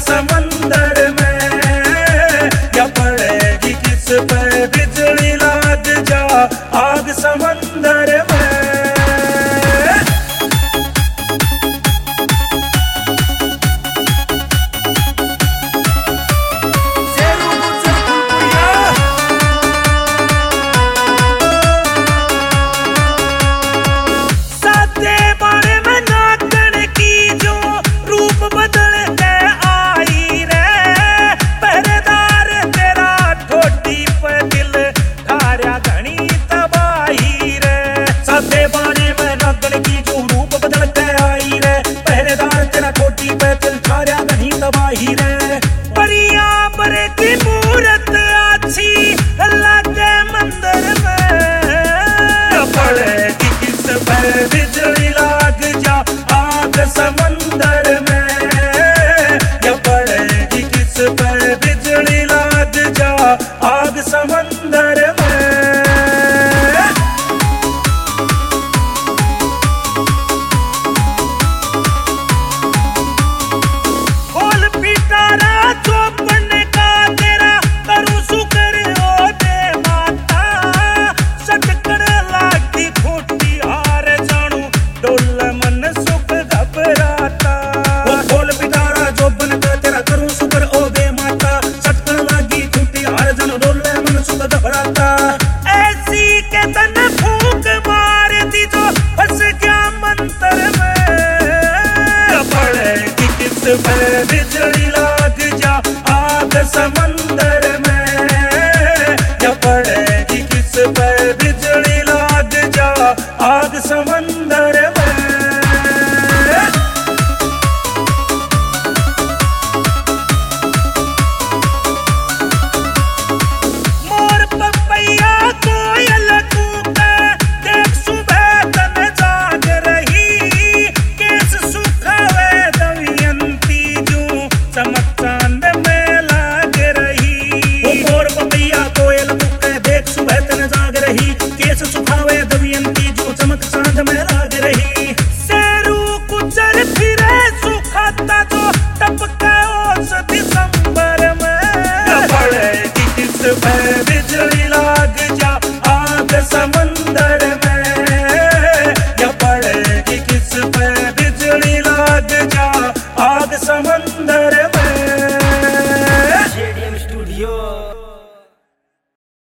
समंदर में, या पड़ेगी किस पे बिजली लाग जा आग समंदर में। परिया पर की मूरत अच्छी लगे मंदिर में, पड़ेगी किस पे बिजली लाग जा आग समंदर में, या पड़ेगी किस पे बिजली लाग जा आग समंदर में। ऐसी के तन फूक मार दी जो फंस गया मंतर में, पड़ेगी किस पे बिजली लाग जा आग समंदर में, या पड़ेगी किस पे बिजली लाग जा आग समंदर में। बिजली लाग जा आग समंदर में, या पड़ेगी किस पे बिजली लाग